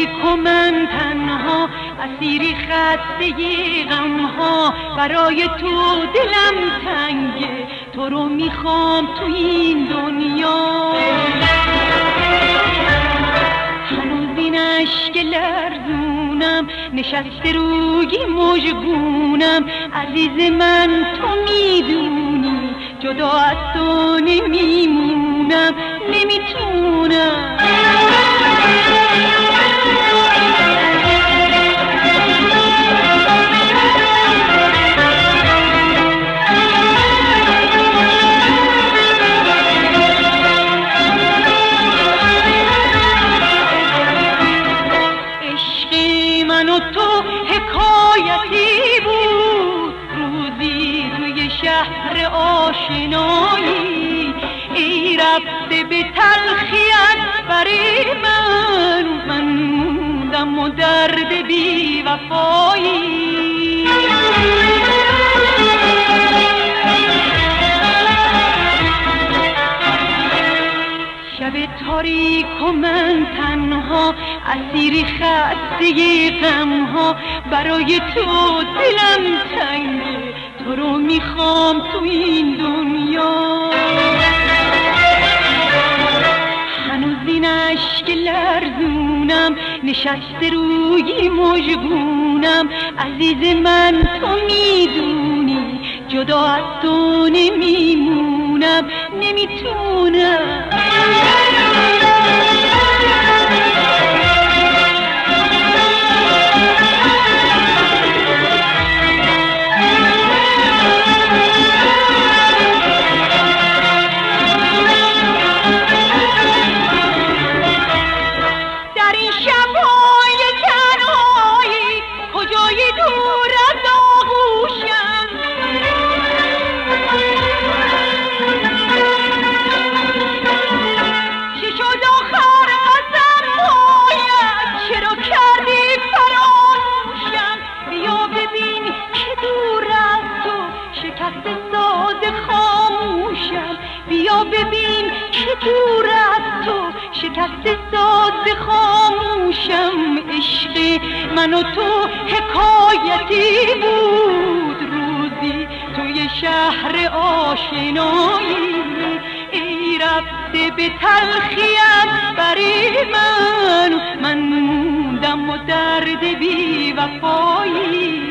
تاریک و من تنها، اسیر خسته غمها. برای تو دلم تنگه، تو رو میخوام تو این دنیا. هنوز این اشک لرزونم نشسته روی مژگونم. عزیز من تو میدونی جدا از تو نمیمونم، نمیتونم. من و تو حکایتی بود، روزی توی شهر آشنایی. ای رفته به تلخیت برای من موندم و درد بی وفایی. شب تاریک و من تنها، اسیر خسته غمها. برای تو دلم تنگه، تو رو میخوام تو این دنیا. هنوز این اشک لرزونم نشسته روی مژگونم. عزیز من تو میدونی جدا از تو نمیمونم، نمیتونم. بیا ببین که دور از تو شکست ساز خاموشم. عشق من و تو حکایتی بود، روزی توی شهر آشنایی. ای رفته به تلخیت برای من موندم و درد بی وفایی.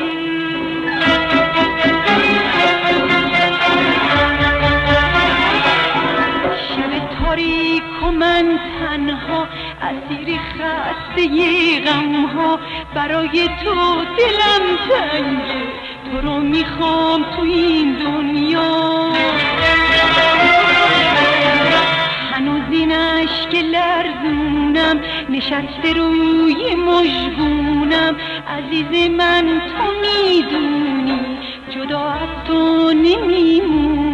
تاریک و من تنها، اسیر خسته غمها. برای تو دلم تنگه، تو رو میخوام تو این دنیا. هنوز این اشک لرزونم نشسته روی مژگونم. عزیز من تو میدونی جدا از تو نمیمونم.